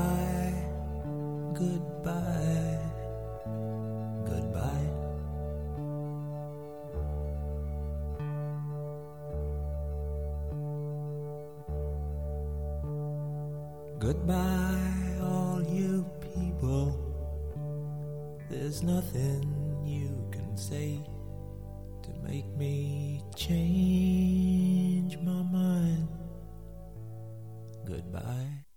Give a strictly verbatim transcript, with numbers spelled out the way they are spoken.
Goodbye, goodbye, goodbye. Goodbye, all you people. There's nothing you can say to make me change my mind. Goodbye.